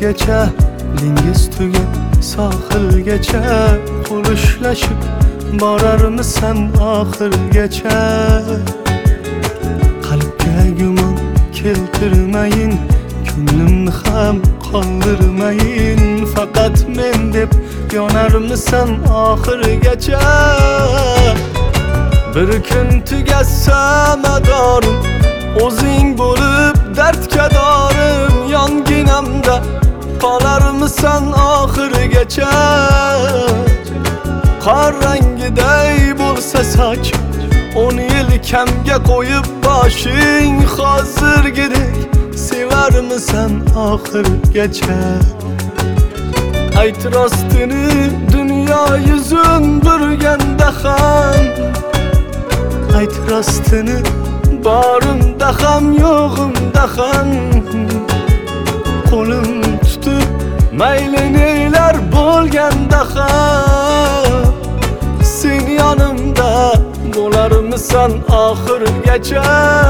oxirgacha, dengiz tugab sohilgacha qo'l ushlashib borarmisan oxirgacha? Qalbga gumon keltirmayin, ko'nglimni ham qoldirmayin, faqat men deb yonarmisan oxirgacha? Bir kun tugasa madorim, o'zing bo'lib dardga dorim, yonginamda qolarmisan oxirgacha? Qor rangiday bo'lsa soching, 10 yil kamga qo'yib boshing, hozirgidek sevarmisan oxirgacha? Ayt rostini dunyo yuzun burganda ham, ayt rostini borimda ham yo'g'imda ham, qo'lim tutib mayli nelar bo'lganda ham, sen yonimda bo'larmisan oxirgacha?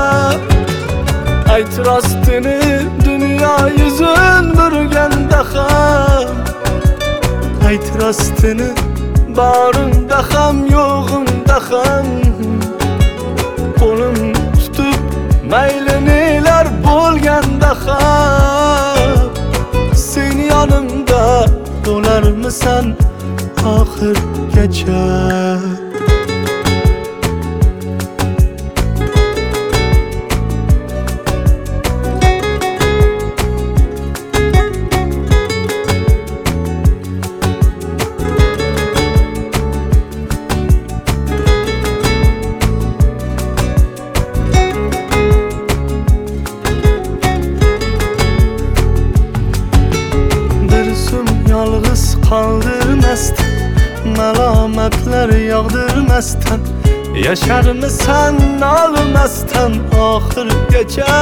Ayt rostini dunyo yuzun burganda ham, ayt rostini borimda ham yo'g'imda ham, qo'lim tutib mayli nelar bo'lganda ham, sen yonimda bo'larmisan oxirgacha? Yolg'iz qoldirmasdan, malomatlar yog'dirmasdan, yasharmisan nolmasdan oxirgacha?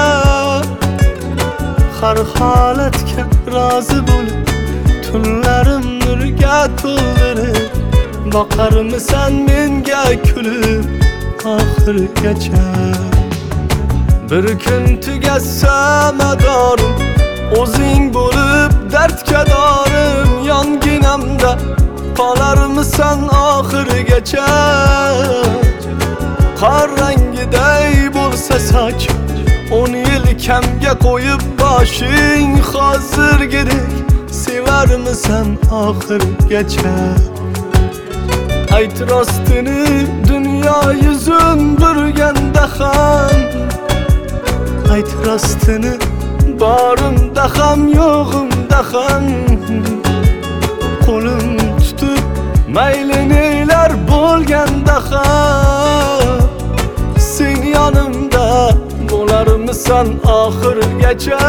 Har holatga rozi bo'lib, tunlarim nurga to'ldirib, boqarmisan menga kulib oxirgacha? Bir kun tugasa madorim, o'zing bo'lib dardga dorim, yonginamda qolarmisan oxirgacha? Qor rangiday bo'lsa soching, 10 yil kamga qo'yib boshing, hozirgidek sevarmisan oxirgacha? Ayt rostini dunyo yuzun burganda ham, ayt rostini borimda ham yo'g'imda ham, qo'lim tutib mayli nelar bo'lganda ham, sen yonimda bo'larmisan oxirgacha?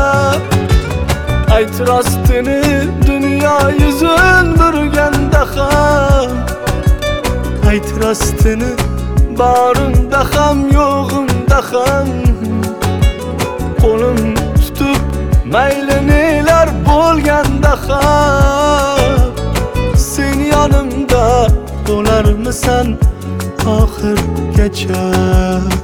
Ayt rostini dunyo yuzun burganda ham, ayt rostini borimda ham yo'g'imda ham, qo'lim tutib mayli nelar bo'lganda ham, sen yonimda bo'larmisan oxirgacha?